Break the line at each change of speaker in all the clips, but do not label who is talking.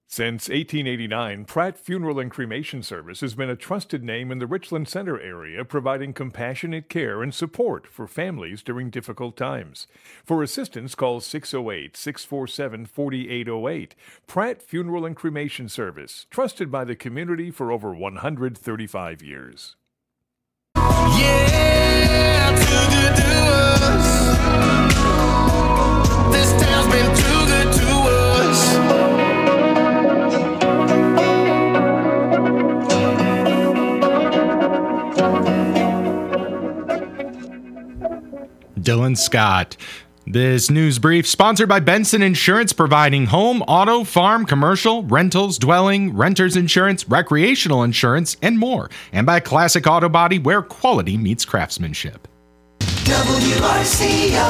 Since 1889, Pratt Funeral and Cremation Service has been a trusted name in the Richland Center area, providing compassionate care and support for families during difficult times. For assistance, call 608-647-4808. Pratt Funeral and Cremation Service, trusted by the community for over 135 years.
Yeah, too good to us. This town's been too good to us.
Dylan Scott. This news brief sponsored by Benson Insurance, providing home, auto, farm, commercial, rentals, dwelling, renters insurance, recreational insurance, and more. And by Classic Auto Body, where quality meets craftsmanship.
WRCO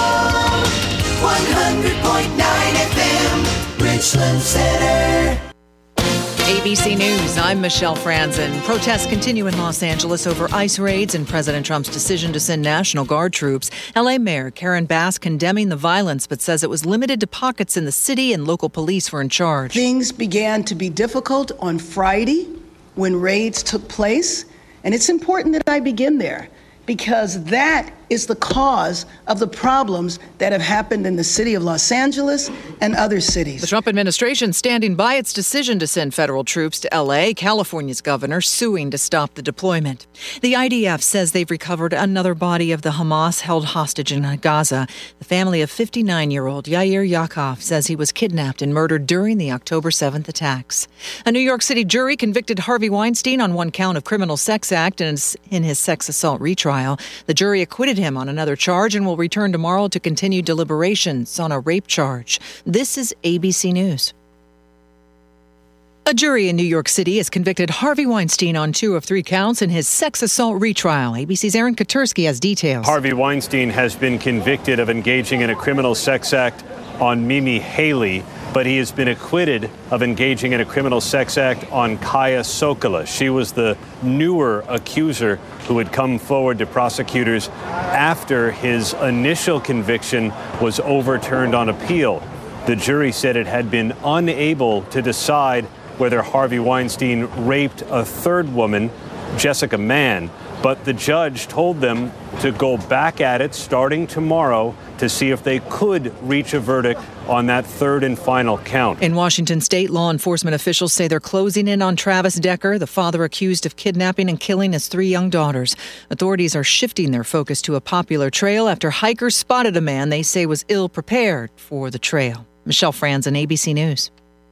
100.9 FM, Richland Center.
ABC News, I'm Michelle Franzen. Protests continue in Los Angeles over ICE raids and President Trump's decision to send National Guard troops. LA Mayor Karen Bass condemning the violence, but says it was limited to pockets in the city and local police were in charge.
Things began to be difficult on Friday when raids took place, and it's important that I begin there because that is the cause of the problems that have happened in the city of Los Angeles and other cities.
The Trump administration standing by its decision to send federal troops to L.A., California's governor suing to stop the deployment. The IDF says they've recovered another body of the Hamas held hostage in Gaza. The family of 59-year-old Yair Yaakov says he was kidnapped and murdered during the October 7th attacks. A New York City jury convicted Harvey Weinstein on one count of criminal sex act in his sex assault retrial. The jury acquitted him on another charge and will return tomorrow to continue deliberations on a rape charge. This is ABC News. A jury in New York City has convicted Harvey Weinstein on 2 of 3 counts in his sex assault retrial. ABC's Aaron Katersky has details.
Harvey Weinstein has been convicted of engaging in a criminal sex act on Mimi Haley, but he has been acquitted of engaging in a criminal sex act on Kaya Sokolow. She was the newer accuser who had come forward to prosecutors after his initial conviction was overturned on appeal. The jury said it had been unable to decide whether Harvey Weinstein raped a third woman, Jessica Mann, but the judge told them to go back at it starting tomorrow to see if they could reach a verdict on that third and final count.
In Washington state, law enforcement officials say they're closing in on Travis Decker, the father accused of kidnapping and killing his 3 young daughters. Authorities are shifting their focus to a popular trail after hikers spotted a man they say was ill-prepared for the trail. Michelle Franzen, ABC News.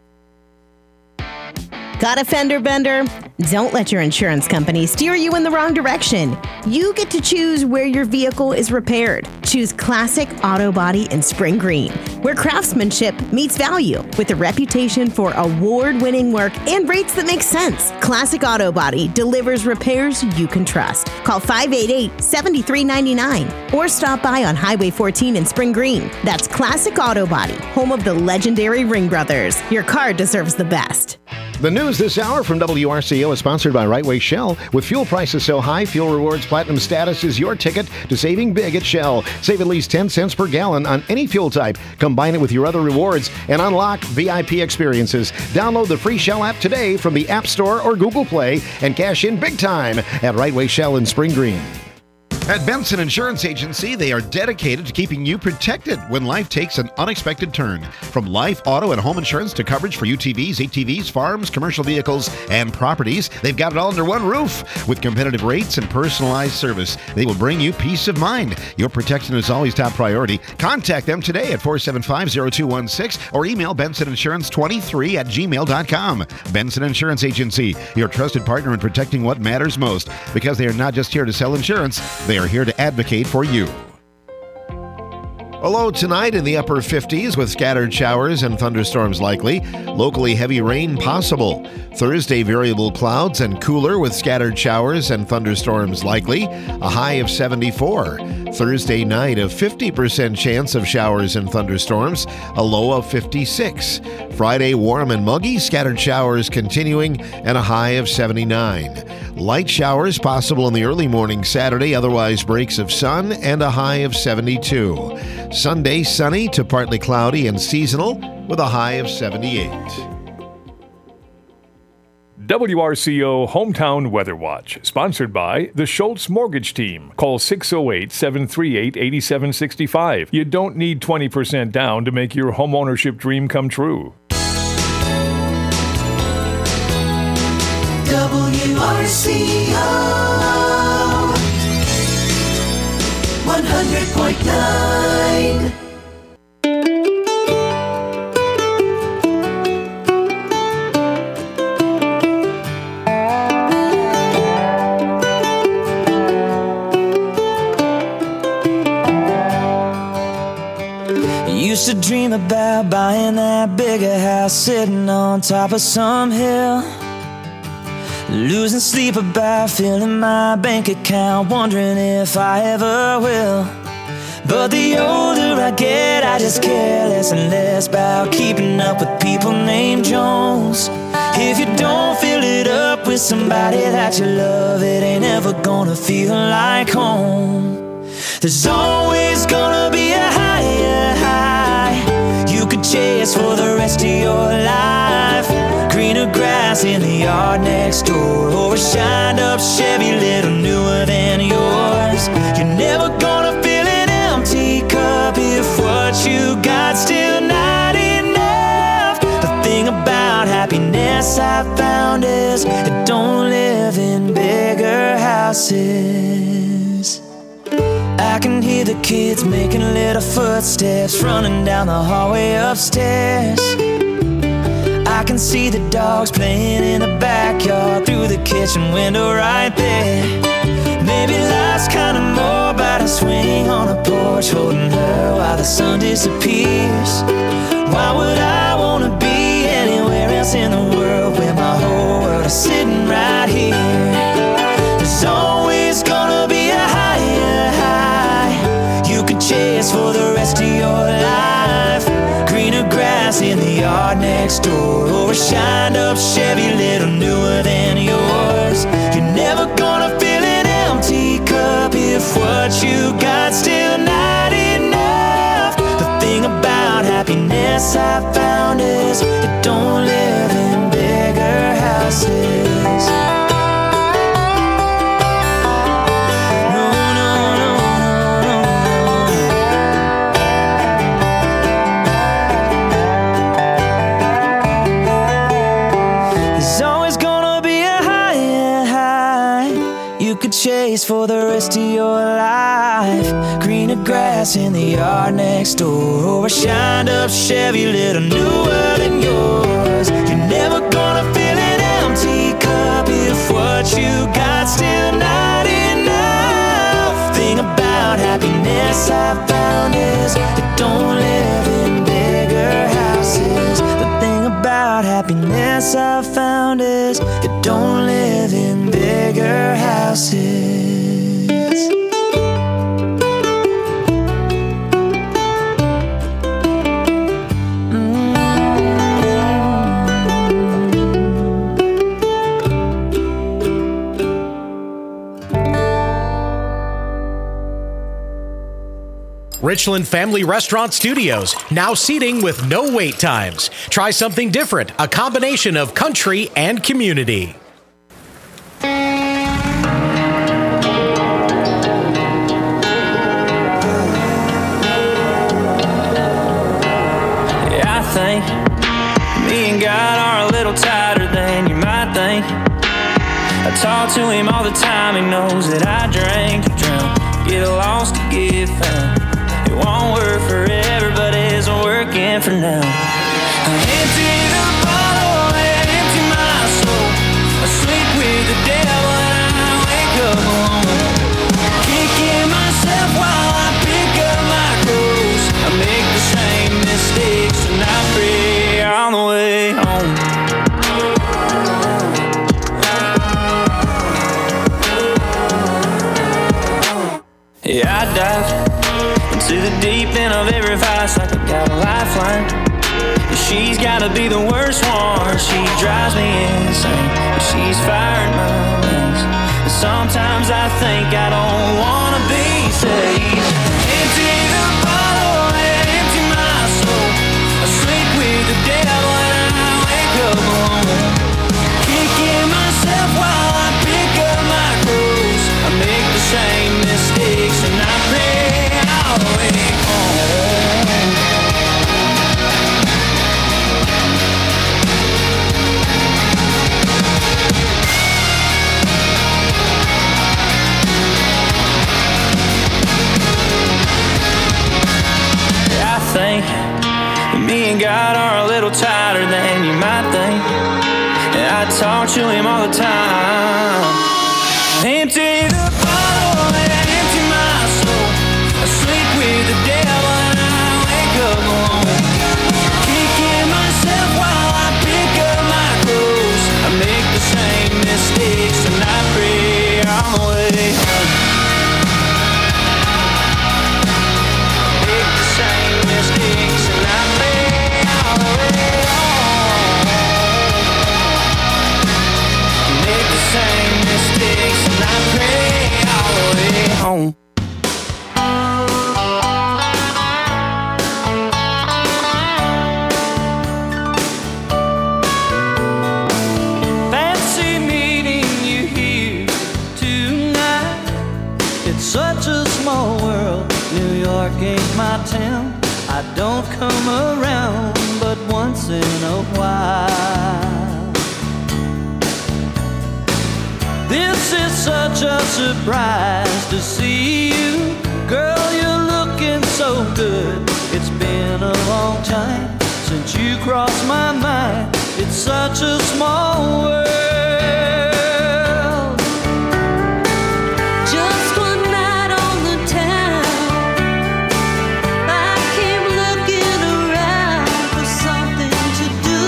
Got a fender bender? Don't let your insurance company steer you in the wrong direction. You get to choose where your vehicle is repaired. Choose Classic Auto Body in Spring Green, where craftsmanship meets value with a reputation for award-winning work and rates that make sense. Classic Auto Body delivers repairs you can trust. Call 588-7399 or stop by on Highway 14 in Spring Green. That's Classic Auto Body, home of the legendary Ring Brothers. Your car deserves the best.
The news this hour from WRCO is sponsored by Right Way Shell. With fuel prices so high, Fuel Rewards Platinum status is your ticket to saving big at Shell. Save at least 10 cents per gallon on any fuel type. Combine it with your other rewards and unlock VIP experiences. Download the free Shell app today from the App Store or Google Play and cash in big time at Right Way Shell in Spring Green. At Benson Insurance Agency, they are dedicated to keeping you protected when life takes an unexpected turn. From life, auto, and home insurance to coverage for UTVs, ATVs, farms, commercial vehicles, and properties, they've got it all under one roof. With competitive rates and personalized service, they will bring you peace of mind. Your protection is always top priority. Contact them today at 475-0216 or email bensoninsurance23@gmail.com. Benson Insurance Agency, your trusted partner in protecting what matters most. Because they are not just here to sell insurance, they are here to advocate for you. A low tonight in the upper 50s with scattered showers and thunderstorms likely. Locally heavy rain possible. Thursday, variable clouds and cooler with scattered showers and thunderstorms likely. A high of 74. Thursday night, a 50% chance of showers and thunderstorms. A low of 56. Friday, warm and muggy. Scattered showers continuing and a high of 79. Light showers possible in the early morning Saturday. Otherwise, breaks of sun and a high of 72. Sunday, sunny to partly cloudy and seasonal with a high of 78.
WRCO Hometown Weather Watch, sponsored by the Schultz Mortgage Team. Call 608-738-8765. You don't need 20% down to make your homeownership dream come true.
WRCO 100.9.
Used to dream about buying that bigger house, sitting on top of some hill, losing sleep about filling my bank account, wondering if I ever will. But the older I get, I just care less and less about keeping up with people named Jones. If you don't fill it up with somebody that you love, it ain't ever gonna feel like home. There's always gonna be a higher high you could chase for the rest of your life. Greener grass in the yard next door, or a shined up Chevy little newer than yours. You're never gonna fill an empty cup if what you got still not enough. The thing about happiness I found is it don't live in bigger houses. I can hear the kids making little footsteps running down the hallway upstairs. I can see the dogs playing in the backyard through the kitchen window right there. Maybe life's kinda more about a swing on a porch, holding her while the sun disappears. Why would I wanna be anywhere else in the world when my whole world is sitting right here? There's always gonna be a higher high you could chase for the rest of your life. Greener grass in the yard next door, or a shined up Chevy little newer than yours. You're never gonna fill an empty cup if what you got still not enough. The thing about happiness I found is it don't live in bigger houses. Chase for the rest of your life. Greener grass in the yard next door, or a shined up Chevy little newer than yours. You're never gonna fill an empty cup if what you got still not enough. Thing about happiness I found is it don't live in bigger houses. The thing about happiness I found is it don't live in bigger houses.
Richland Family Restaurant Studios, now seating with no wait times. Try something different, a combination of country and community.
Yeah, I think me and God are a little tighter than you might think. I talk to him all the time, he knows that I drink to drown, get lost to get found. It won't work forever, but it's working for now. I empty the bottle and empty my soul. I sleep with the devil and I wake up alone. Kicking myself while I pick up my clothes. I make the same mistakes and I pray on the way home. Yeah, I dive to the deep end of every vice like I got a lifeline. And she's gotta be the worst one. She drives me insane, but she's firing my veins. And sometimes I think I don't wanna be saved. Empty the bottle and empty my soul. I sleep with the devil and I wake up alone. Kicking everything. And I talk to him all the time. Empty the bottle and empty my soul. I sleep with the devil and I wake up alone. Kicking myself while I pick up my clothes. I make the same mistakes and I pray all the way home. Make the same mistakes and I pray all the way home. Make the same mistakes and I pray all the way home. Fancy meeting you here tonight. It's such a small world. New York ain't my town. I don't come around but once in a while. This is such a surprise to see you. Girl, you're looking so good. It's been a long time since you crossed my mind. It's such a small world. Just one night on the town, I keep looking around for something to do.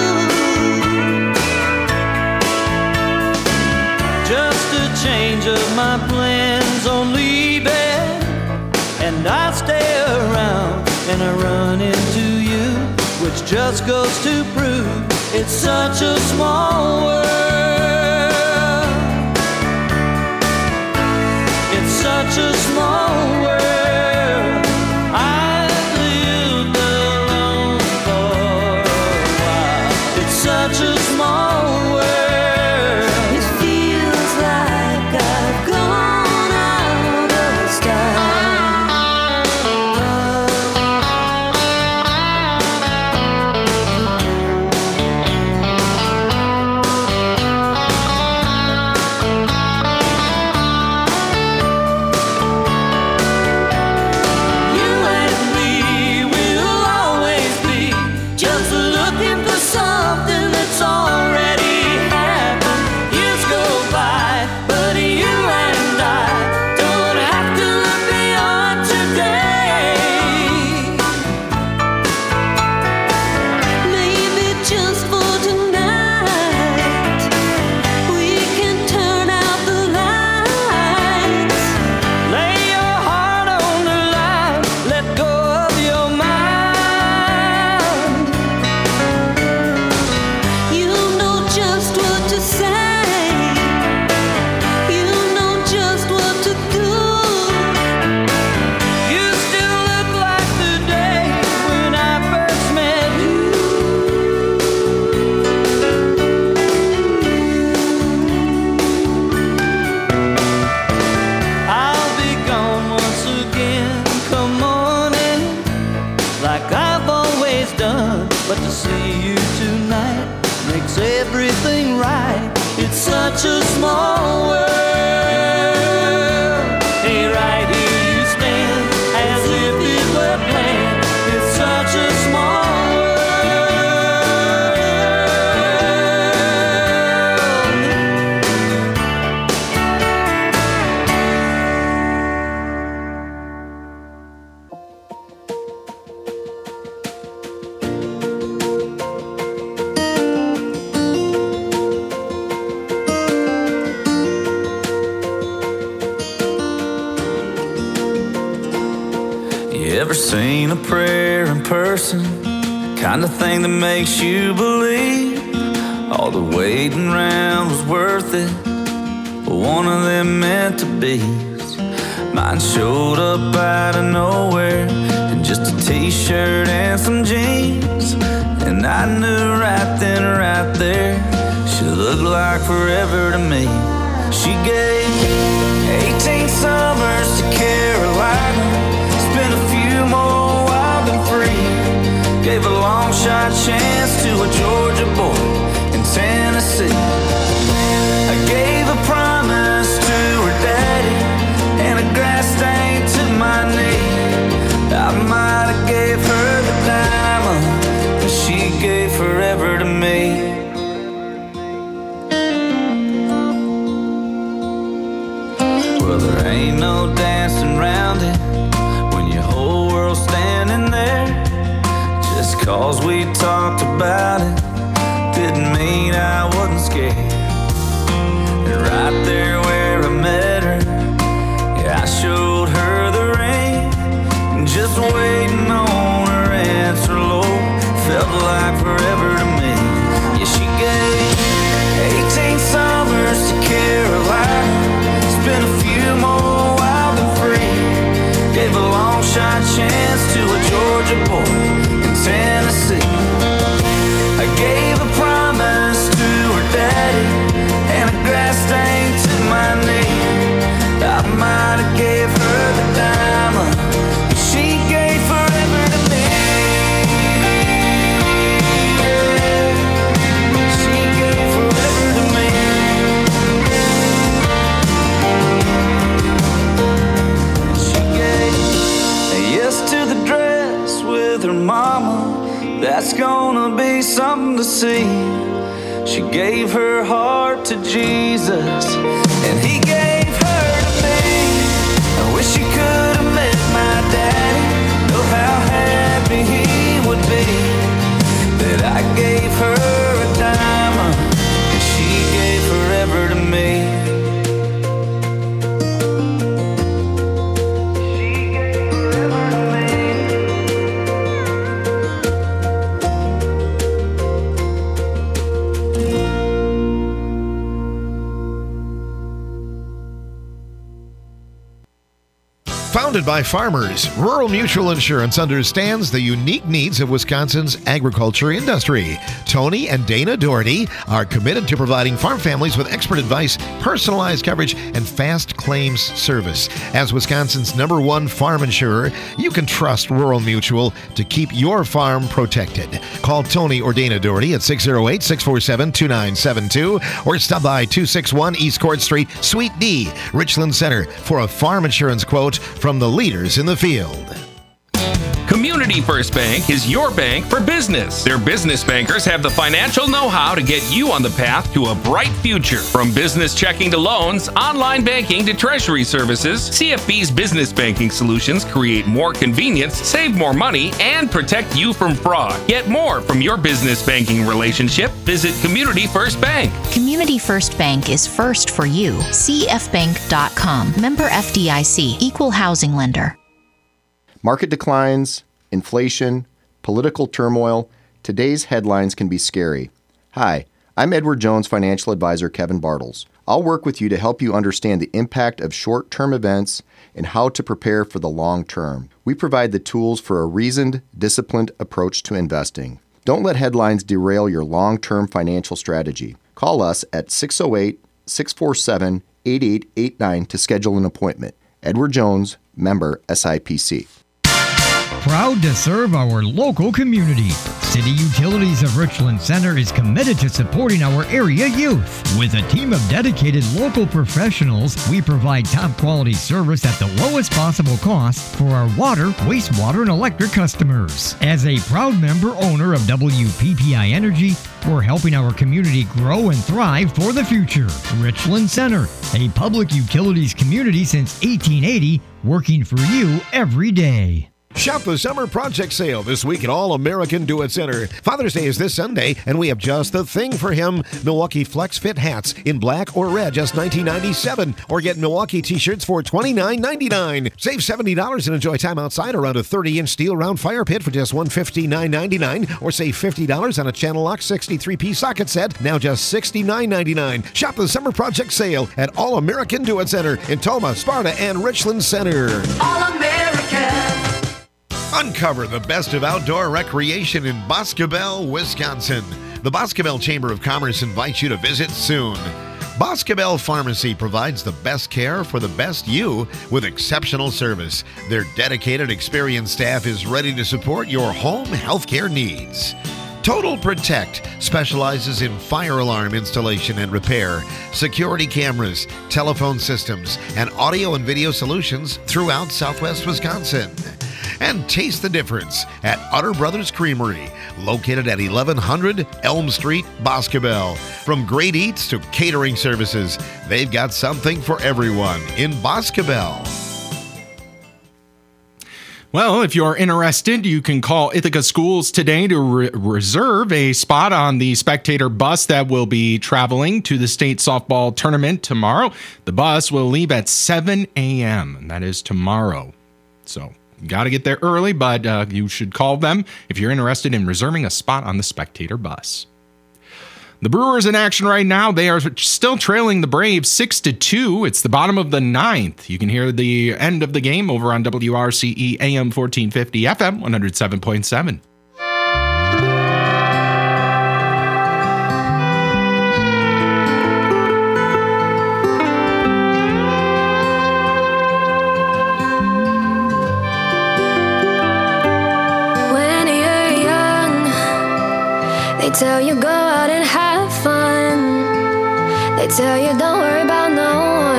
Just a change of my plans on leaving, and I stay around and I run into you, which just goes to prove it's such a small world. It's such a small world. I lived alone for a while. It's such a small world. It feels like I've gone out of style. You and me will always be just looking for something that's already happened. Years go by, but you and I don't have to look beyond today. Maybe just for tonight, we can turn out the lights. Lay your heart on the line, let go of your mind. You know just what to say, you know just what to do. You still look like the day when I first met you. I'll be gone once again, come on in, like I've always done. But to see you tonight makes everything right. It's such a small world. Hey, right here you stand, as if it were planned. It's such a small You ever seen a prayer in person? Kind of thing that makes you believe all the waiting around was worth it. But one of them meant to be. Mine showed up out of nowhere in just a t-shirt and some jeans. And I knew right then, right there, she looked like forever to me. She gave 18 summers to Carolina, spent a few more wild and free. Gave a long shot chance to a Georgia boy in Tennessee. I gave a promise to her daddy and a grass stain to my knee. I might have gave her the diamond, but she gave forever to me. ain't no dancing around it when your whole world's standing there. Just 'cause we talked about it didn't mean I wasn't scared. And right there where I met her, yeah, I showed her the ring. Just waiting on her answer, Lord, felt like forever to me. Yeah, she gave 18 summers to Carolina, spent a few more wild and free. Gave a long shot chance to a Georgia boy in Tennessee. I gave a promise to her daddy and a grass stain to my knee. I might have gave her the diamond, but she gave forever to me. She gave forever to me. She gave a yes to the dress with her mama. That's gonna be something to see. She gave her heart to Jesus, and he gave her to me. I wish you could have met my daddy. Know how happy he would be that I gave her a diamond, and she gave forever to me. She gave forever to me.
Founded by farmers, Rural Mutual Insurance understands the unique needs of Wisconsin's agriculture industry. Tony and Dana Doherty are committed to providing farm families with expert advice, personalized coverage, and fast claims service. As Wisconsin's #1 farm insurer, you can trust Rural Mutual to keep your farm protected. Call Tony or Dana Doherty at 608-647-2972 or stop by 261 East Court Street, Suite D, Richland Center for a farm insurance quote from the leaders in the field.
Community First Bank is your bank for business. Their business bankers have the financial know-how to get you on the path to a bright future. From business checking to loans, online banking to treasury services, CFB's business banking solutions create more convenience, save more money, and protect you from fraud. Get more from your business banking relationship. Visit Community First Bank.
Community First Bank is first for you. CFBank.com. Member FDIC. Equal housing lender.
Market declines, inflation, political turmoil. Today's headlines can be scary. Hi, I'm Edward Jones financial advisor Kevin Bartles. I'll work with you to help you understand the impact of short-term events and how to prepare for the long term. We provide the tools for a reasoned, disciplined approach to investing. Don't let headlines derail your long-term financial strategy. Call us at 608-647-8889 to schedule an appointment. Edward Jones, member SIPC.
Proud to serve our local community. City Utilities of Richland Center is committed to supporting our area youth. With a team of dedicated local professionals, we provide top quality service at the lowest possible cost for our water, wastewater, and electric customers. As a proud member owner of WPPI Energy, we're helping our community grow and thrive for the future. Richland Center, a public utilities community since 1880, working for you every day.
Shop the summer project sale this week at All American Do It Center. Father's Day is this Sunday, and we have just the thing for him. Milwaukee Flex Fit hats in black or red, just $19.97. Or get Milwaukee t-shirts for $29.99. Save $70 and enjoy time outside around a 30-inch steel round fire pit for just $159.99. Or save $50 on a Channel Lock 63-piece socket set, now just $69.99. Shop the summer project sale at All American Do It Center in Toma, Sparta, and Richland Center.
All American.
Uncover the best of outdoor recreation in Boscobel, Wisconsin. The Boscobel Chamber of Commerce invites you to visit soon. Boscobel Pharmacy provides the best care for the best you with exceptional service. Their dedicated, experienced staff is ready to support your home healthcare needs. Total Protect specializes in fire alarm installation and repair, security cameras, telephone systems, and audio and video solutions throughout Southwest Wisconsin. and taste the difference at Utter Brothers Creamery, located at 1100 Elm Street, Boscobel. From great eats to catering services, they've got something for everyone in Boscobel.
Well, if you're interested, you can call Ithaca Schools today to reserve a spot on the Spectator bus that will be traveling to the state softball tournament tomorrow. The bus will leave at 7 a.m., and that is tomorrow. So you got to get there early, but you should call them if you're interested in reserving a spot on the Spectator bus. The Brewers in action right now. They are still trailing the Braves 6-2. It's the bottom of the ninth. You can hear the end of the game over on WRCE AM 1450 FM 107.7.
When you're young, they tell you go out and have fun. They tell you don't worry about no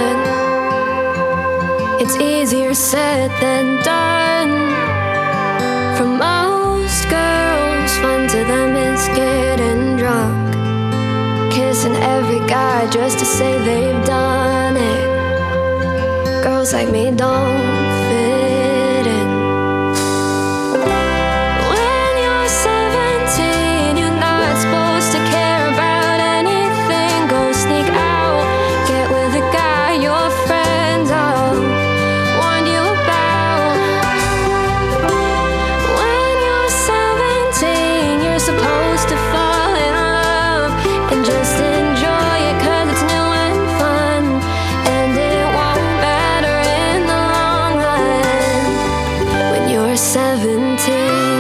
one. It's easier said than done. For most girls, fun to them is getting drunk, kissing every guy just to say they've done it. Girls like me don't fit in. When you're 17, you're not supposed to care about anything. Go sneak out, get with a guy your friends all warned you about. When you're 17, you're supposed to fall in love and just enjoy it 'cause it's new and fun, and it won't matter in the long run when you're 17.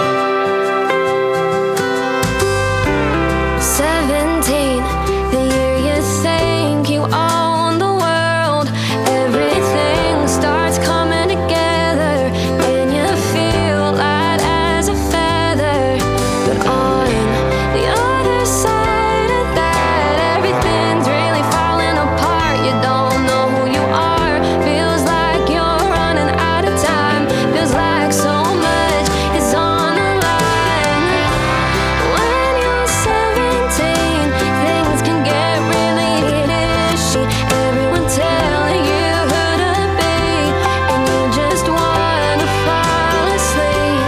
17, the year you think you own the world. Everything starts coming together and you feel light as a feather. But on the other side of that, everything's really falling apart. You don't know who you are. Feels like you're running out of time. Feels like so much is on the line. When you're 17, things can get really ishy. Everyone telling you who to be, and you just wanna fall asleep.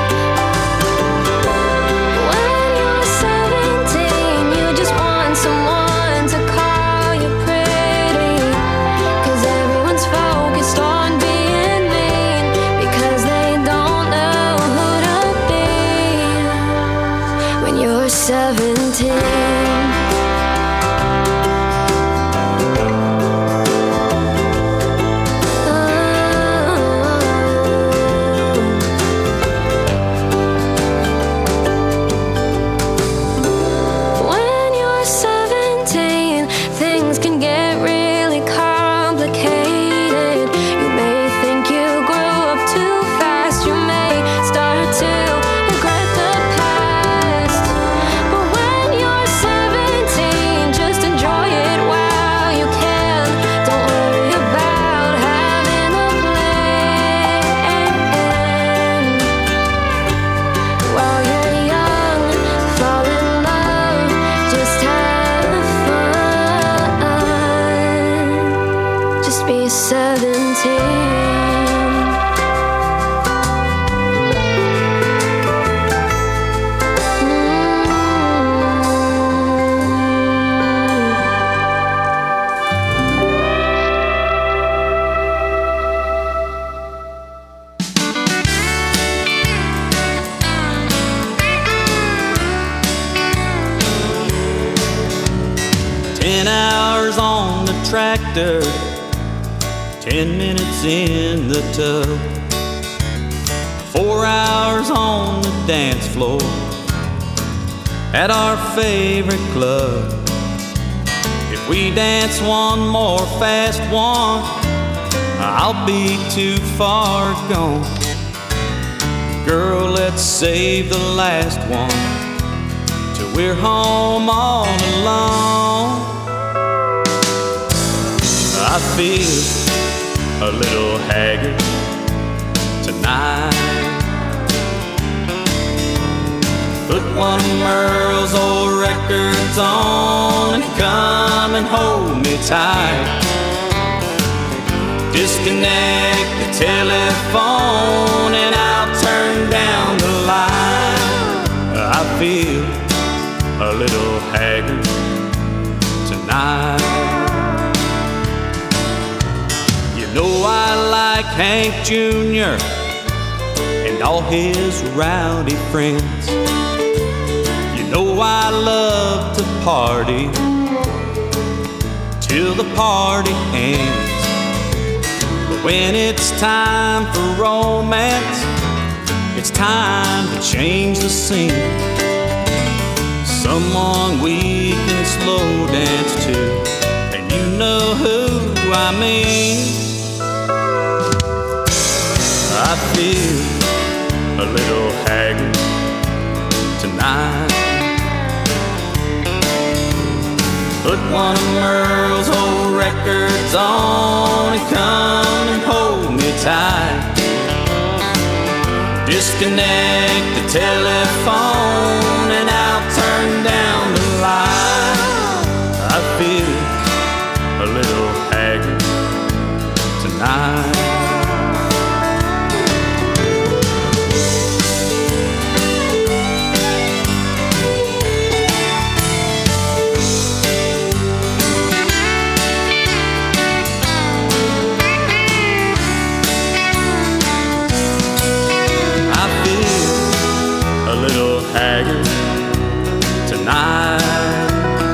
When you're 17, you just want someone to call you pretty, 'cause everyone's focused on being mean, because they don't know who to be when you're 17. When you're 17, things can get really complicated. You may think you grew up too fast. You may start to regret the past. But when you're 17, just enjoy it while you can. Don't worry about having a plan. While you're young, fall in love, just have fun. Just be 17.
Hours on the tractor, 10 minutes in the tub, 4 hours on the dance floor at our favorite club. If we dance one more fast one, I'll be too far gone. Girl, let's save the last one till we're home all alone. I feel a little haggard tonight. one of Merle's old records on and come and hold me tight. Disconnect the telephone and I'll turn down the light. I feel a little haggard tonight. You know I like Hank Jr. and all his rowdy friends. You know I love to party till the party ends. But when it's time for romance, it's time to change the scene. Someone we can slow dance to, and you know who I mean. I feel a little haggard tonight. Put one of Merle's old records on and come and hold me tight. Disconnect the telephone and I'll turn down the light. I feel a little haggard tonight. Haggard tonight.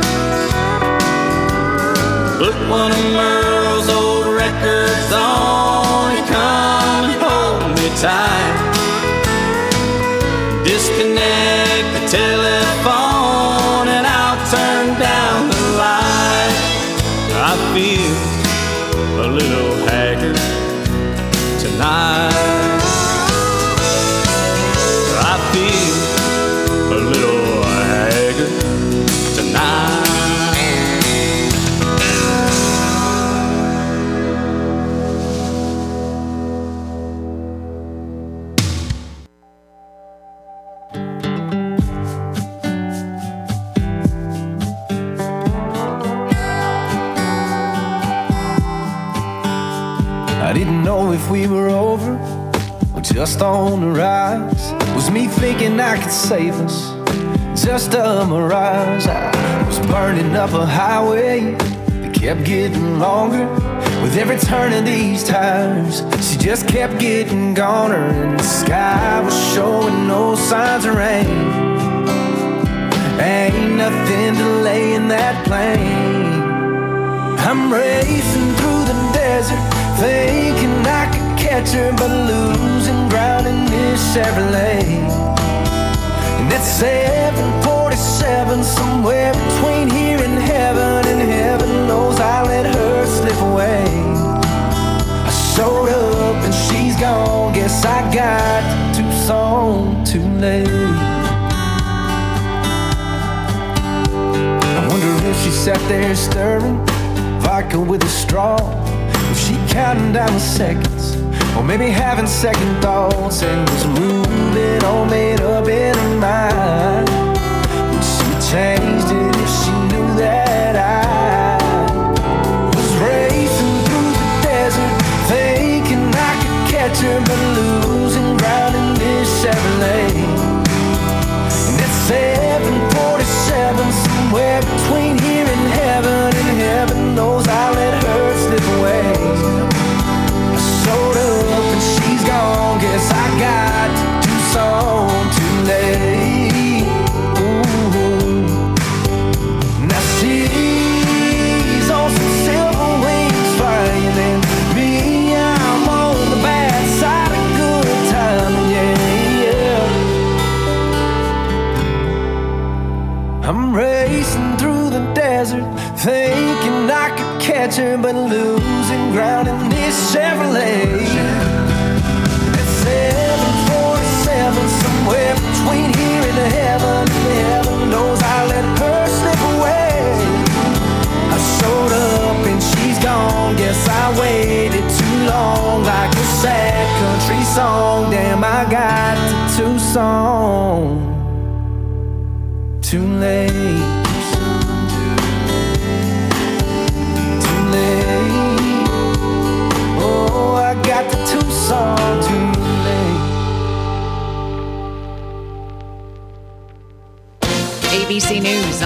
Put one of Merle's old records on and come and hold me tight. Disconnect the telephone and I'll turn down the light. I feel a little haggard tonight. I feel a little haggard tonight.
I didn't know if we were over or just on the rise. Was me thinking I could save us? Just a mirage. I was burning up a highway that kept getting longer. With every turn of these tires, she just kept getting goner. And the sky was showing no signs of rain. Ain't nothing delaying that plane. I'm racing through the desert, thinking I could catch her, but losing ground in this Chevrolet. And that's 747, somewhere between here and heaven knows I let her slip away. I showed up and she's gone, guess I got to Tucson too late. I wonder if she sat there stirring vodka with a straw, if she counting down the seconds, or maybe having second thoughts, and was moving all made up in her mind. Would she have changed it if she knew that I was racing through the desert, thinking I could catch her, but losing ground in this Chevrolet. And it's 747, somewhere between here and heaven knows I let her slip away. I showed up and she's gone, guess I got to Tucson too late. Ooh. Now she's on some silver wings flying, and me, I'm on the bad side of good time, yeah. I'm racing through the desert, thinking I could catch her, but losing ground in this Chevrolet. At 747, somewhere between here and heaven knows I let her slip away. I showed up and she's gone, guess I waited too long, like a sad country song. Damn, I got to Tucson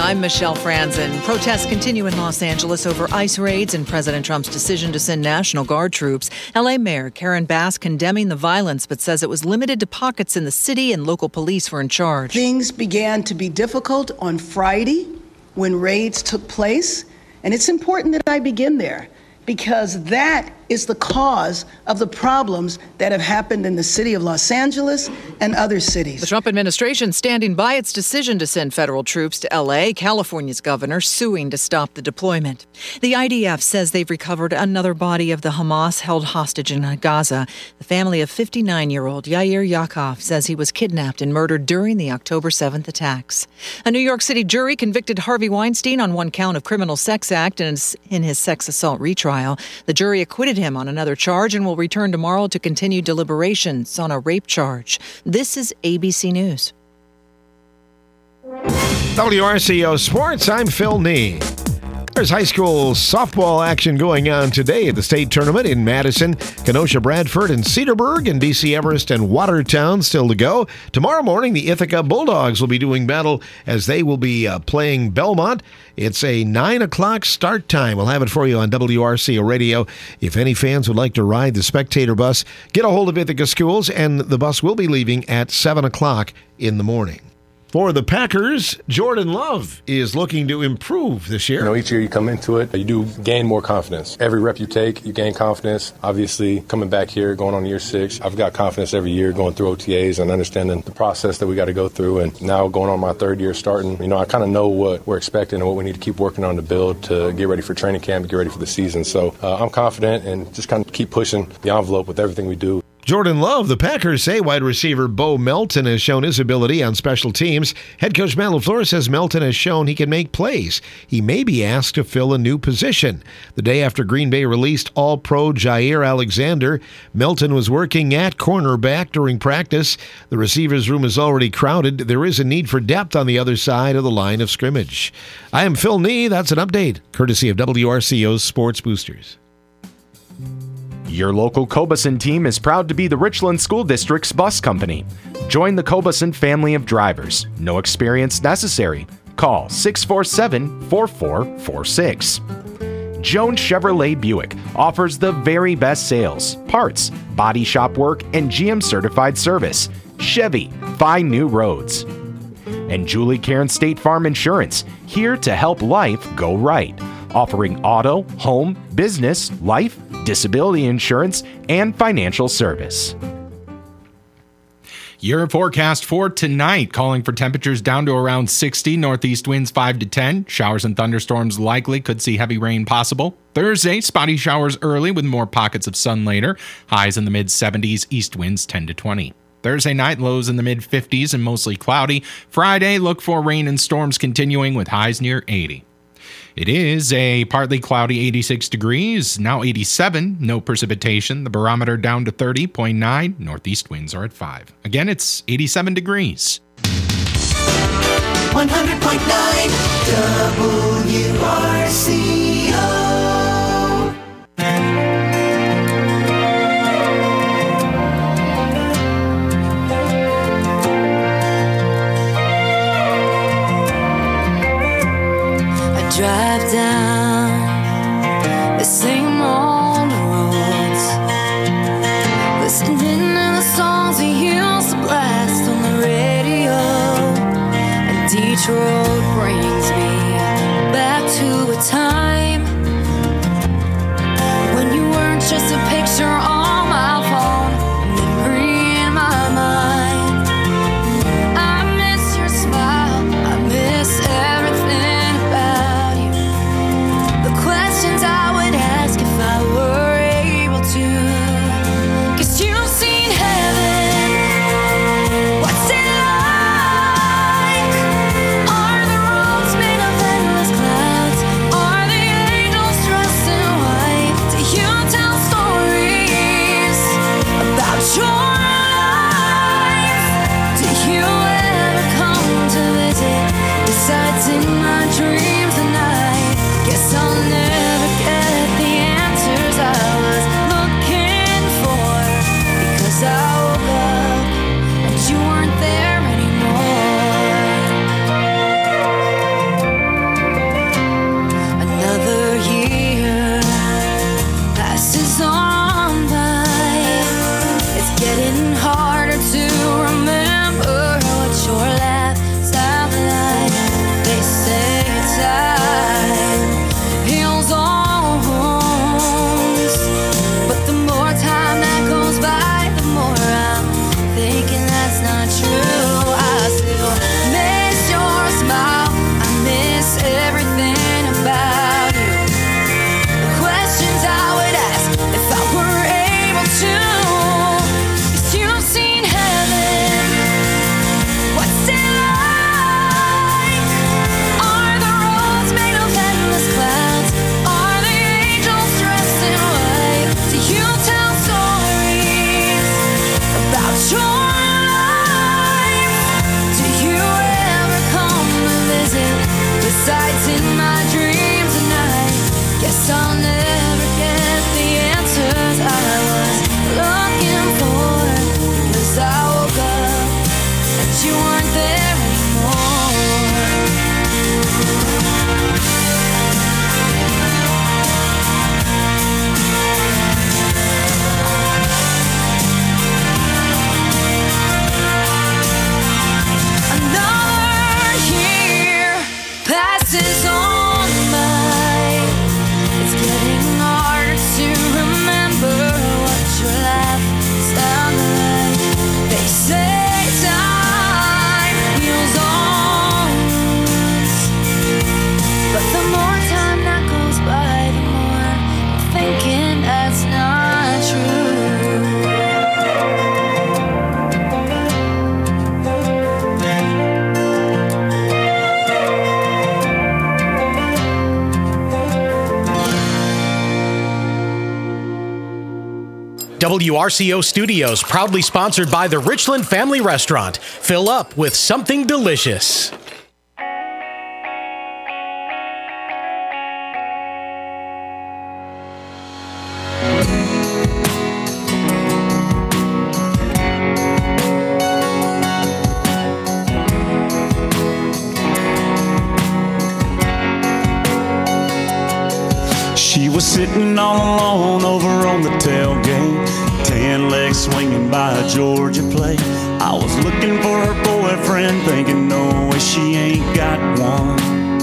I'm Michelle Franzen. Protests continue in Los Angeles over ICE raids and President Trump's decision to send National Guard troops. L.A. Mayor Karen Bass condemning the violence, but says it was limited to pockets in the city and local police were in charge.
Things began to be difficult on Friday when raids took place, and it's important that I begin there because that is the cause of the problems that have happened in the city of Los Angeles and other cities.
The Trump administration standing by its decision to send federal troops to L.A., California's governor suing to stop the deployment. The IDF says they've recovered another body of the Hamas-held hostage in Gaza. The family of 59-year-old Yair Yaakov says he was kidnapped and murdered during the October 7th attacks. A New York City jury convicted Harvey Weinstein on one count of criminal sex act in his sex assault retrial. The jury acquitted him on another charge and will return tomorrow to continue deliberations on a rape charge. This is ABC News.
WRCO Sports, I'm Phil Nee. There's high school softball action going on today at the state tournament in Madison, Kenosha, Bradford, and Cedarburg, and DC Everest and Watertown still to go. Tomorrow morning, the Ithaca Bulldogs will be doing battle as they will be playing Belmont. It's a 9 o'clock start time. We'll have it for you on WRCO Radio. If any fans would like to ride the spectator bus, get a hold of Ithaca Schools, and the bus will be leaving at 7 o'clock in the morning. For the Packers, Jordan Love is looking to improve this year.
You know, each year you come into it, you do gain more confidence. Every rep you take, you gain confidence. Obviously, coming back here, going on year 6, I've got confidence every year going through OTAs and understanding the process that we got to go through. And now going on my 3rd year starting, you know, I kind of know what we're expecting and what we need to keep working on to build to get ready for training camp, get ready for the season. So I'm confident and just kind of keep pushing the envelope with everything we do.
Jordan Love, the Packers say wide receiver Bo Melton has shown his ability on special teams. Head coach Matt LaFleur says Melton has shown he can make plays. He may be asked to fill a new position. The day after Green Bay released All-Pro Jair Alexander, Melton was working at cornerback during practice. The receivers' room is already crowded. There is a need for depth on the other side of the line of scrimmage. I am Phil Nee. That's an update, courtesy of WRCO's Sports Boosters.
Your local Cobeson team is proud to be the Richland School District's bus company. Join the Cobeson family of drivers. No experience necessary. Call 647-4446. Jones Chevrolet Buick offers the very best sales, parts, body shop work, and GM certified service. Chevy, find new roads. And Julie Cairn State Farm Insurance, here to help life go right. Offering auto, home, business, life, disability insurance, and financial service. Your forecast for tonight, calling for temperatures down to around 60, northeast winds 5 to 10. Showers and thunderstorms likely, could see heavy rain possible. Thursday, spotty showers early with more pockets of sun later. Highs in the mid-70s, east winds 10 to 20. Thursday night, lows in the mid-50s and mostly cloudy. Friday, look for rain and storms continuing with highs near 80. It is a partly cloudy 86 degrees, now 87, no precipitation. The barometer down to 30.9. Northeast winds are at 5. Again, it's 87 degrees.
100.9 WRCO.
Drive down the same old roads, listening to the songs we used to blast on the radio. And Detroit brings me back to a time when you weren't just a picture on my phone, a memory in my mind. I miss your smile, I miss everything. Questions I would ask if I were able to. 'Cause you've seen heaven. What's it like? Are
WRCO Studios, proudly sponsored by the Richland Family Restaurant. Fill up with something delicious.
She was sitting all alone over on the tailgate, 10 legs swinging by a Georgia plate. I was looking for her boyfriend, thinking no way she ain't got one.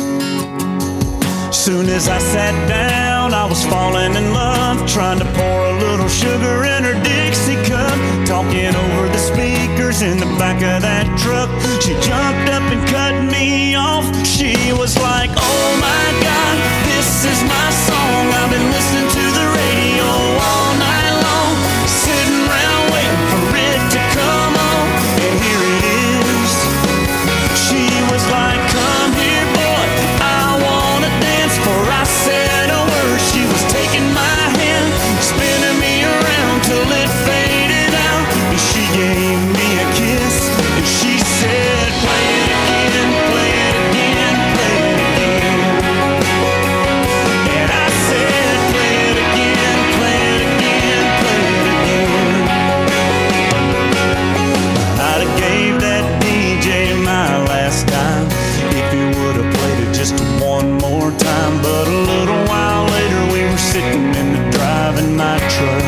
Soon as I sat down, I was falling in love, trying to pour a little sugar in her Dixie cup, talking over the speakers in the back of that truck. She jumped up and cut me off. She was like, oh my God, this is my song. I've been listening to the radio all night long, sitting around waiting for it to come on, and here it is. She was like, come here boy, I wanna dance. Before I said a word, she was taking my hand, spinning me around till it faded out, and she gave me a kiss, and she said, play it again, play it again, play it again. And I said, play it again, play it again, play it again. I'd have gave that DJ my last time if he would have played it just one more time. But a little while later we were sitting in the driving my truck.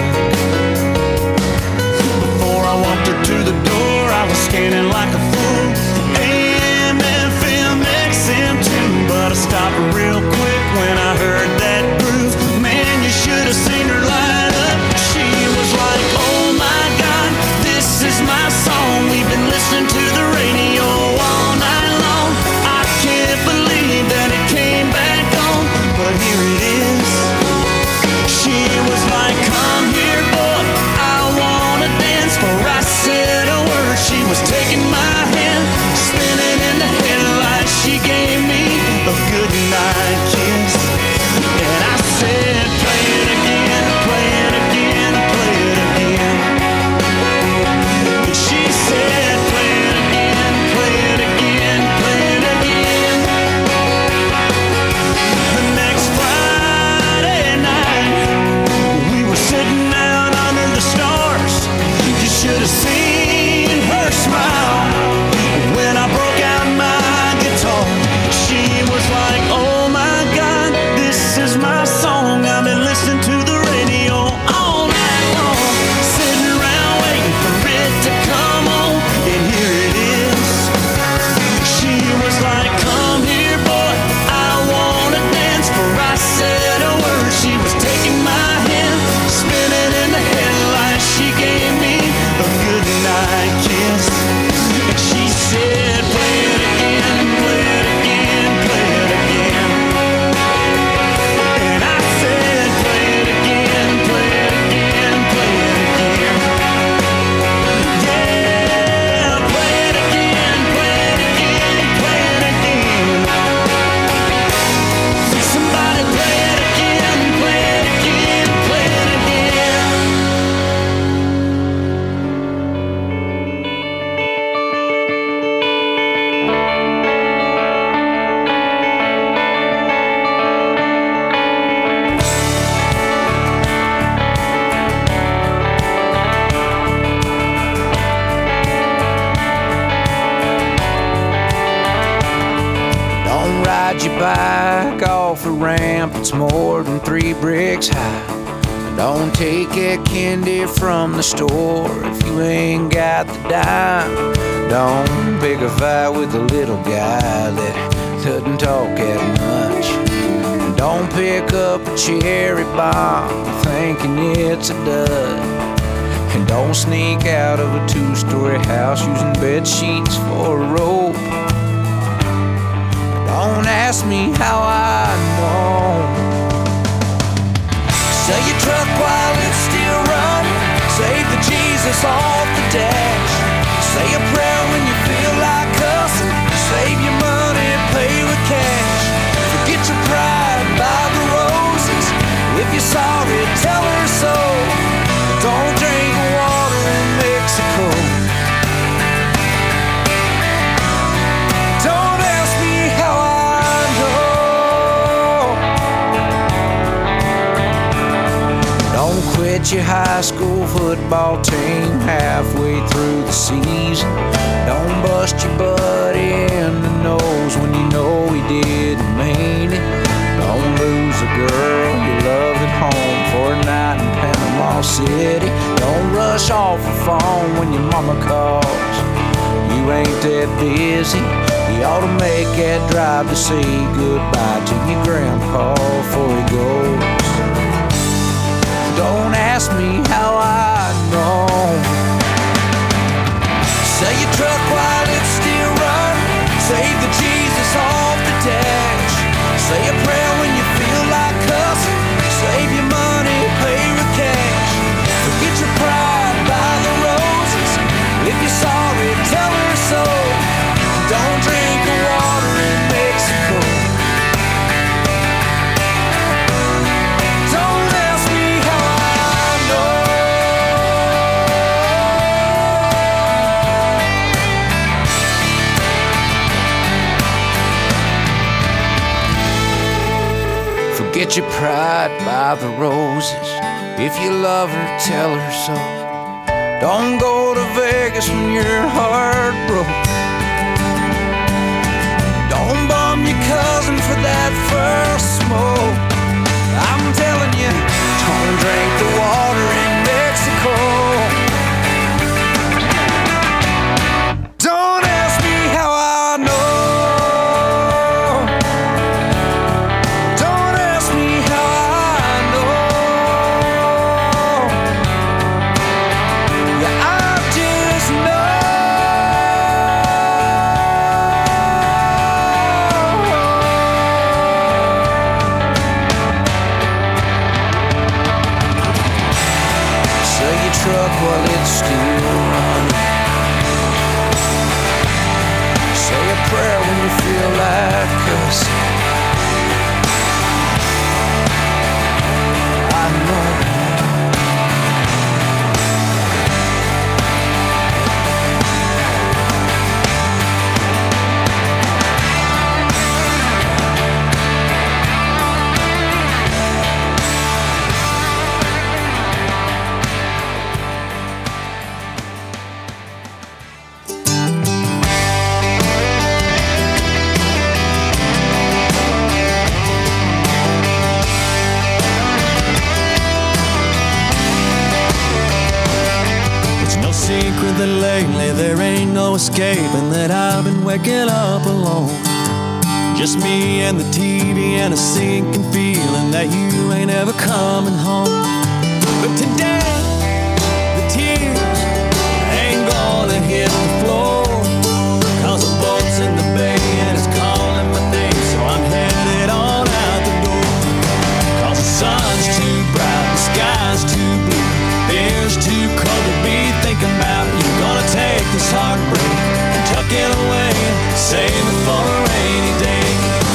Before I walked her to the door, I was scanning like a fool, AM, FM, XM too. But I stopped real quick when I heard that groove. Man, you should have seen her light up. She was like, oh my God, this is my song. We've been listening to the radio all night long. I can't believe that it came back on, but here it is. She was like, come here boy, I wanna dance. Before I said a word, she was taking my hand, spinning in the headlights. She gave me a good night kiss, and I said, play it again, play it again, play it again. And she said, play it again, play it again, play it again. The next Friday night, we were sitting out under the stars. You should have seen her smile when I broke out my guitar. She was like, oh my God, this is my song. I've been listening to the radio all night long, sitting around waiting for it to come on, and here it is. She was like, come here boy, I wanna dance. Before I said a word, she was taking my hand, spinning in the headlights. She gave me a good night kiss, and she said, play it again, play it again, play it again. And I said, play it again, play it again, play it again. Yeah, play it again, play it again, play it again. Somebody play it again, play it again, play it again.
Don't ride your bike off a ramp that's more than 3 bricks high. Don't take that candy from the store if you ain't got the dime. Don't pick a fight with a little guy that doesn't talk that much. Don't pick up a cherry bomb thinking it's a dud. And don't sneak out of a 2-story house using bed sheets for a rope. Don't ask me how I know. Sell your truck while it's still running. Save the Jesus off the dash. Say a prayer when you feel like cussing. Save your money, pay with cash. Forget your pride, buy the roses. If you're sorry, tell her so. Don't forget your high school football team halfway through the season. Don't bust your buddy in the nose when you know he didn't mean it. Don't lose a girl you loved at home for a night in Panama City. Don't rush off the phone when your mama calls. You ain't that busy. You ought to make that drive to say goodbye to your grandpa before he goes. Don't ask me how I know. Sell your truck while it's still running. Save the Jesus off the dash. Say a prayer when you feel like cussing. Save your money, pay with cash. Forget your pride, buy the roses. If you're sorry, tell her so. Don't drink the water in Mexico. Don't ask me how I know. Forget your pride, buy the roses. If you love her, tell her so. Don't go to Vegas when you're heartbroken. Don't bum your cousin for that first smoke. I'm telling you, don't drink the water in Mexico. Don't ask me how I know. Don't ask me how I know. Yeah, I just know. Truck while it's still running. Say a prayer when you feel like cussing. I know.
That lately there ain't no escaping that I've been waking up alone. Just me and the TV and a sinking feeling that you ain't ever coming home. But today, the tears ain't gonna hit the floor, 'cause a boat's in the bay and it's calling my name, so I'm headed on out the door. 'Cause the sun's too bright, the sky's too blue, air's too cold to be thinking about you. Gonna take this heartbreak and tuck it away, save it for a rainy day.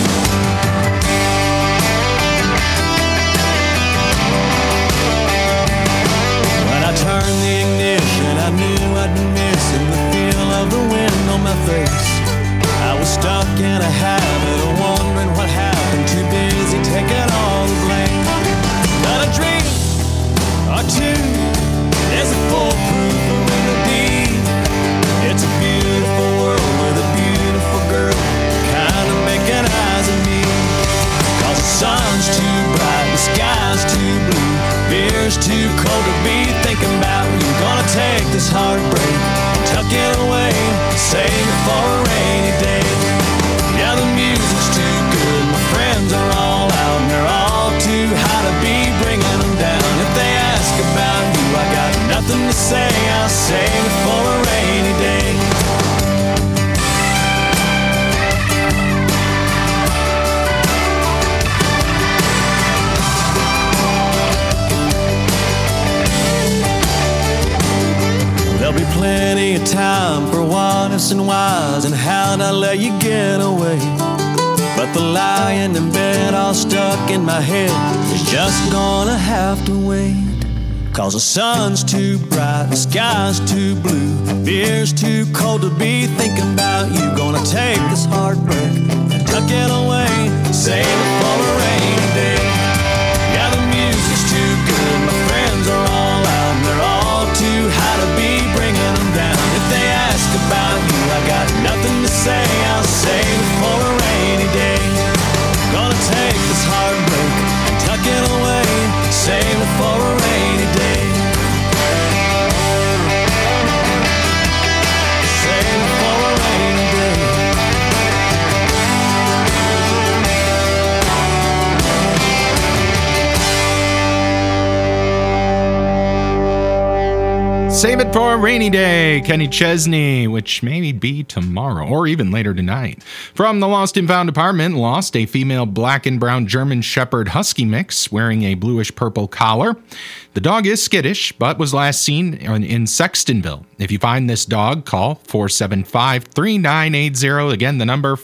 When I turned the ignition, I knew I'd be missing the feel of the wind on my face. I was stuck in a habit of wondering what happened, too busy taking all the blame. Got a dream or two, there's a foolproof remedy. It's a beautiful world with a beautiful girl, kind of making eyes at me. 'Cause the sun's too bright, the sky's too blue, beer's too cold to be thinking about you. Gonna take this heartbreak, tuck it away, save it for a rainy day. Yeah, the music's too good, my friends are all out, and they're all too high to be bringing them down. If they ask about you, I got nothing to say, I'll save it for a rainy day. There'll be plenty of time for what ifs and whys and how'd I let you get away. But the lying in bed all stuck in my head is just gonna have to wait. 'Cause the sun's too bright, the sky's too blue, beer's too cold to be thinking about you. Gonna take this heartbreak and tuck it away, save it for a rainy day. Yeah, the music's too good, my friends are all
Save it for a rainy day, Kenny Chesney, which may be tomorrow or even later tonight. From the Lost and Found Department, lost a female black and brown German Shepherd Husky mix wearing a bluish-purple collar. The dog is skittish, but was last seen in Sextonville. If you find this dog, call 475-3980. Again, the number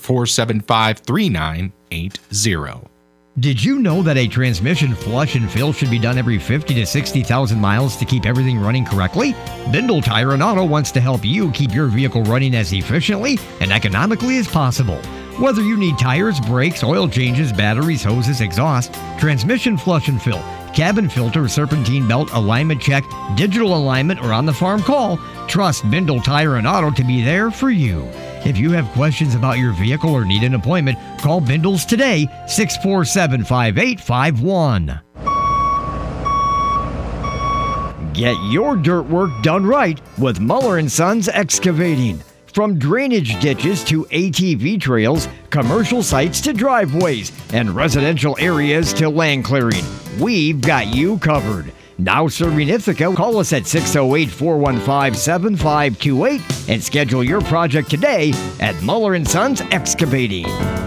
475-3980.
Did you know that a transmission flush and fill should be done every 50 to 60,000 miles to keep everything running correctly? Bindle Tire and Auto wants to help you keep your vehicle running as efficiently and economically as possible. Whether you need tires, brakes, oil changes, batteries, hoses, exhaust, transmission flush and fill, cabin filter, serpentine belt, alignment check, digital alignment, or on-the-farm call, trust Bindle Tire and Auto to be there for you. If you have questions about your vehicle or need an appointment, call Bindles today, 647-5851. Get your dirt work done right with Muller & Sons Excavating. From drainage ditches to ATV trails, commercial sites to driveways, and residential areas to land clearing, we've got you covered. Now serving Ithaca, call us at 608-415-7528 and schedule your project today at Muller & Sons Excavating.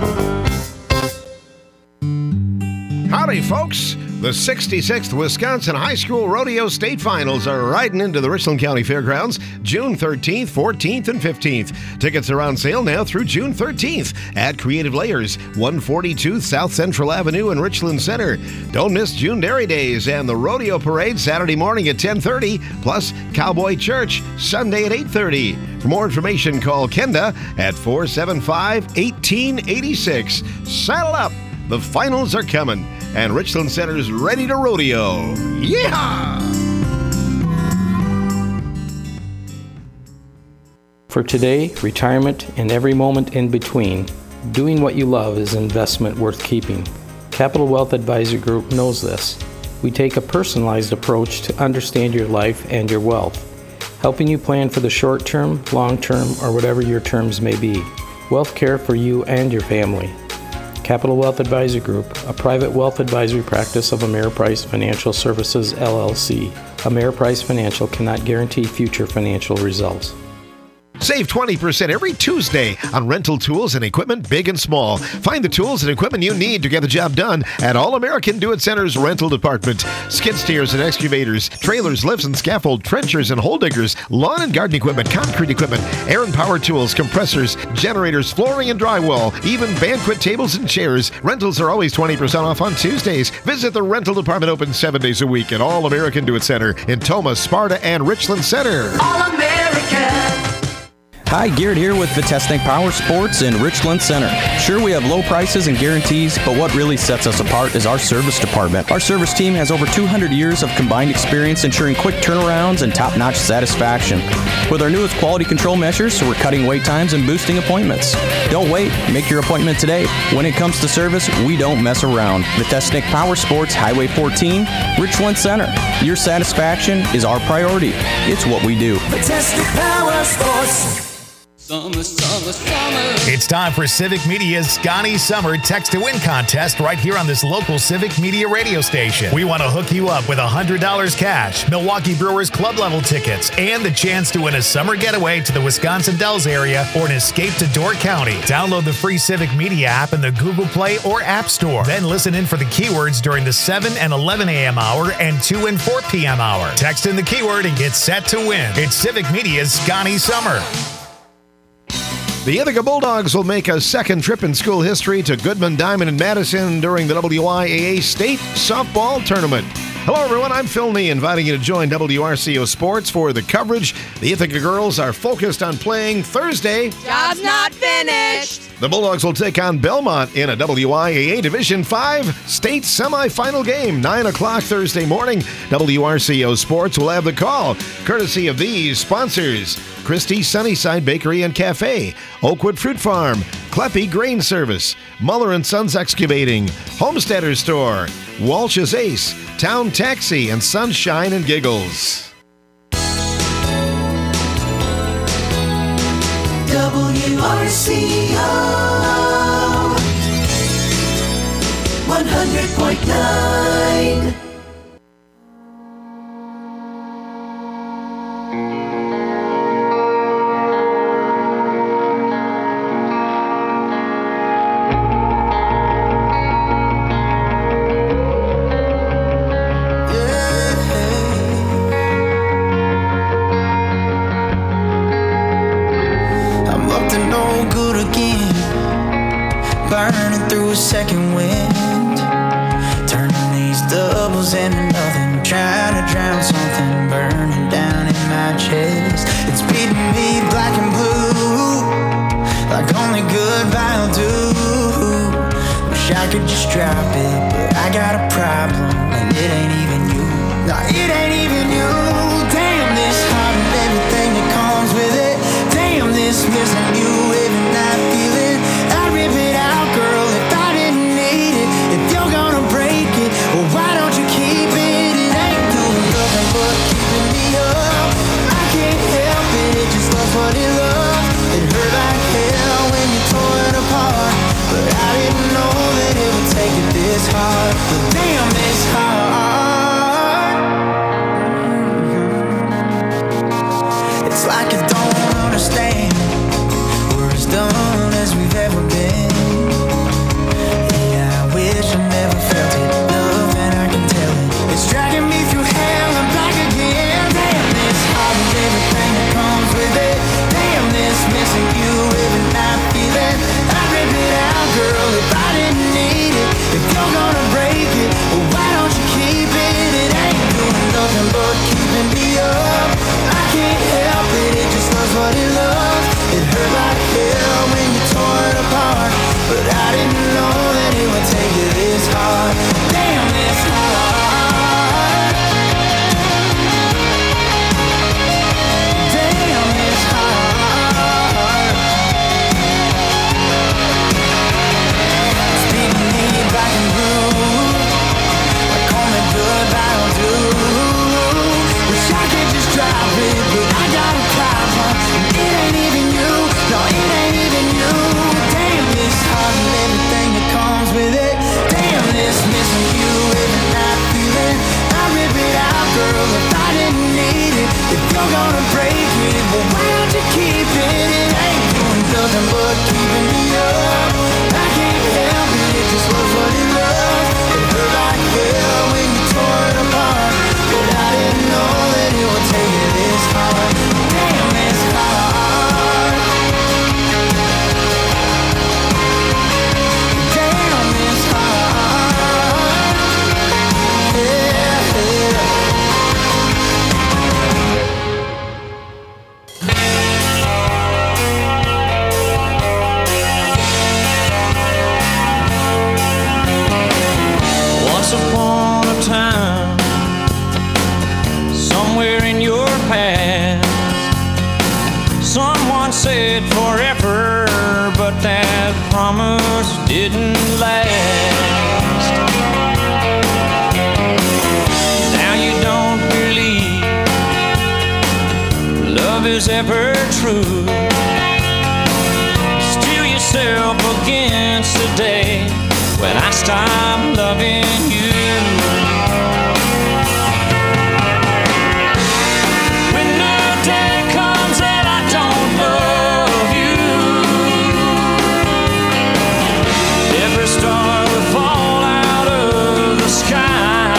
Howdy, folks. The 66th Wisconsin High School Rodeo State Finals are riding into the Richland County Fairgrounds June 13th, 14th, and 15th. Tickets are on sale now through June 13th at Creative Layers, 142 South Central Avenue in Richland Center. Don't miss June Dairy Days and the Rodeo Parade Saturday morning at 10:30, plus Cowboy Church Sunday at 8:30. For more information, call Kenda at 475-1886. Saddle up! The finals are coming, and Richland Center's ready to rodeo. Yeehaw!
For today, retirement, and every moment in between, doing what you love is an investment worth keeping. Capital Wealth Advisor Group knows this. We take a personalized approach to understand your life and your wealth, helping you plan for the short term, long term, or whatever your terms may be. Wealth care for you and your family. Capital Wealth Advisor Group, a private wealth advisory practice of Ameriprise Financial Services, LLC. Ameriprise Financial cannot guarantee future financial results.
Save 20% every Tuesday on rental tools and equipment, big and small. Find the tools and equipment you need to get the job done at All American Do-It Center's rental department. Skid steers and excavators, trailers, lifts and scaffold, trenchers and hole diggers, lawn and garden equipment, concrete equipment, air and power tools, compressors, generators, flooring and drywall, even banquet tables and chairs. Rentals are always 20% off on Tuesdays. Visit the rental department open 7 days a week at All American Do-It Center in Tomah, Sparta, and Richland Center.
All American.
Hi, Garrett here with Vitesnik Power Sports in Richland Center. Sure, we have low prices and guarantees, but what really sets us apart is our service department. Our service team has over 200 years of combined experience ensuring quick turnarounds and top-notch satisfaction. With our newest quality control measures, we're cutting wait times and boosting appointments. Don't wait. Make your appointment today. When it comes to service, we don't mess around. Vitesnik Power Sports, Highway 14, Richland Center. Your satisfaction is our priority. It's what we do.
Vitesnik Power Sports.
Summer, summer, summer. It's time for Civic Media's Scotty Summer Text to Win contest right here on this local Civic Media radio station. We want to hook you up with $100 cash, Milwaukee Brewers club level tickets, and the chance to win a summer getaway to the Wisconsin Dells area or an escape to Door County. Download the free Civic Media app in the Google Play or App Store. Then listen in for the keywords during the 7 and 11 a.m. hour and 2 and 4 p.m. hour. Text in the keyword and get set to win. It's Civic Media's Scotty Summer.
The Ithaca Bulldogs will make a second trip in school history to Goodman, Diamond, and Madison during the WIAA State Softball Tournament. Hello, everyone. I'm Phil Nee, inviting you to join WRCO Sports for the coverage. The Ithaca girls are focused on playing Thursday.
Job's not finished.
The Bulldogs will take on Belmont in a WIAA Division 5 state semifinal game, 9 o'clock Thursday morning. WRCO Sports will have the call, courtesy of these sponsors: Christie's Sunnyside Bakery and Cafe, Oakwood Fruit Farm, Kleppe Grain Service, Muller & Sons Excavating, Homesteader Store, Walsh's Ace, Town Taxi, and Sunshine and Giggles.
WRCO 100.9.
miles into nothing, trying to drown something burning down in my chest. It's beating me black and blue, like only goodbye will do. Wish I could just drop it, but I got a problem, and it ain't even you. No, it ain't even you. Damn this heart and everything that comes with it. Damn this missing you every night feeling. I rip it out, girl, if I didn't need it. If you're gonna break it, well, why don't you keep it? It ain't doing nothing but keeping me up. I can't help it, it just loves what it loves. It hurt like hell when you tore it apart, but I didn't know that it would take it this hard. But damn, this hard. It's like I don't understand. We're as done as we've ever been. Yeah, I wish I never felt it. Nothing I can tell it. It's dragging me through hell and back again. Damn this heart and everything that comes with it. Damn this missing you every night feeling. I rip it out, girl, if I didn't need it. If you're gonna break it, well, why don't you keep it? It ain't doing nothing but keeping me up. I can't help it, it just loves what it loves. It hurt like hell when you tore it apart, but I didn't know that it would take it this hard. Damn, it's hard. Damn, it's hard. It's beating me black and blue, like only goodbye will do. Wish I could just drop it, but I got a problem. It ain't even you, no, it ain't even you. Damn this heart and everything that comes with it. Damn this missing you every night feeling. I rip it out, girl, if I didn't need it. If you're gonna break it, well, why don't you keep it? It ain't doing nothing but keeping me up. I can't help it, it just loves what it loves. It hurt like hell when you tore it apart, but I didn't know that it would take it this hard. Damn, it's hard. Damn, it's hard. Yeah, yeah.
Once upon a time, somewhere in your past, someone said forever, but that promise didn't last. Now you don't believe love is ever true. Steel yourself against the day when I stop loving you. When the day comes that I don't love you, every star will fall out of the sky.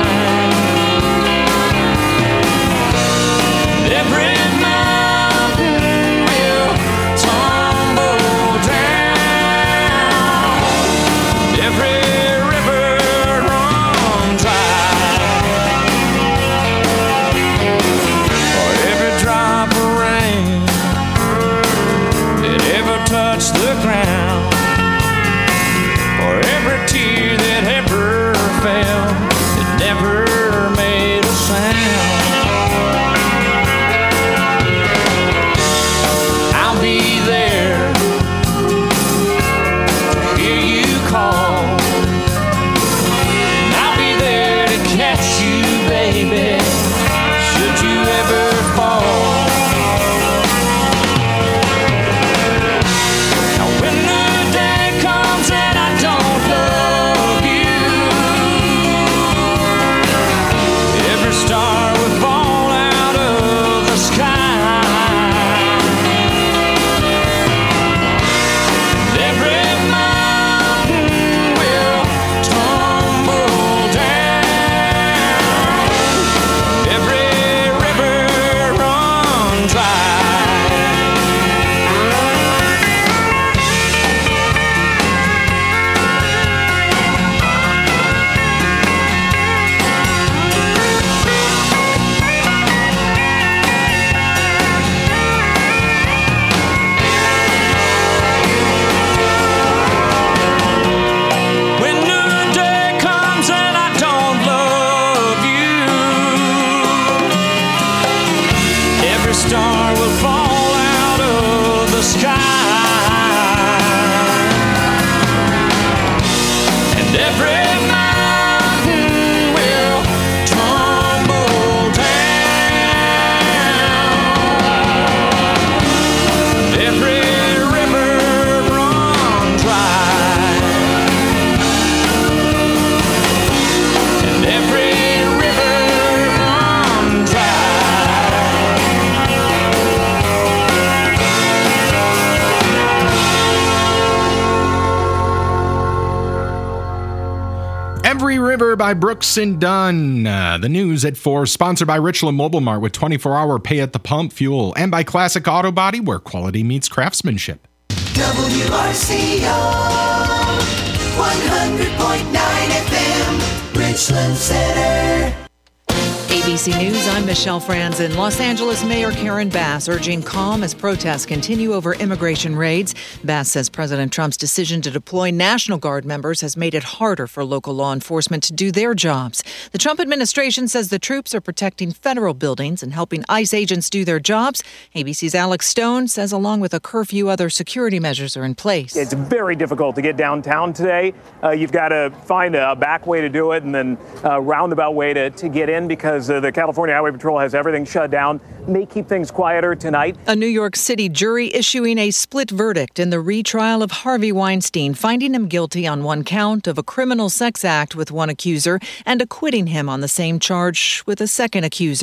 Every mountain will tumble down. Every river
by Brooks and Dunn. The news at 4, sponsored by Richland Mobile Mart with 24-hour pay-at-the-pump fuel, and by Classic Auto Body, where quality meets craftsmanship.
WRCO 100.9 FM, Richland Center.
ABC News, I'm Michelle Franzen. Los Angeles Mayor Karen Bass urging calm as protests continue over immigration raids. Bass says President Trump's decision to deploy National Guard members has made it harder for local law enforcement to do their jobs. The Trump administration says the troops are protecting federal buildings and helping ICE agents do their jobs. ABC's Alex Stone says along with a curfew, other security measures are in place.
It's very difficult to get downtown today. You've got to find a back way to do it and then a roundabout way to get in because the California Highway Patrol has everything shut down. May keep things quieter tonight.
A New York City jury issuing a split verdict in the retrial of Harvey Weinstein, finding him guilty on one count of a criminal sex act with one accuser and acquitting him on the same charge with a second accuser.